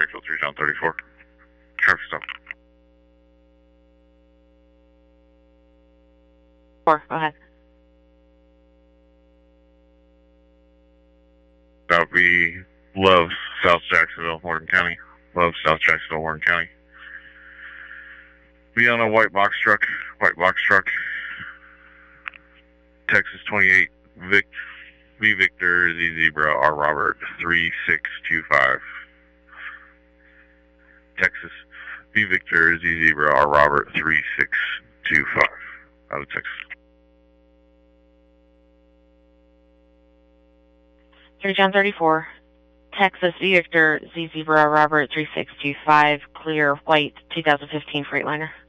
Springfield 3 John 34. Traffic stop. 4, go ahead. That would be Love, South Jacksonville, Morgan County. Love, South Jacksonville, Morgan County. Be on a white box truck. Texas 28, V Victor, Z Zebra, R Robert, 3625. Texas, V Victor, Z Zebra, R Robert, 3625. Out of Texas. 3 John 34. Texas, V Victor, Z Zebra, Robert, 3625. Clear, white, 2015 Freightliner.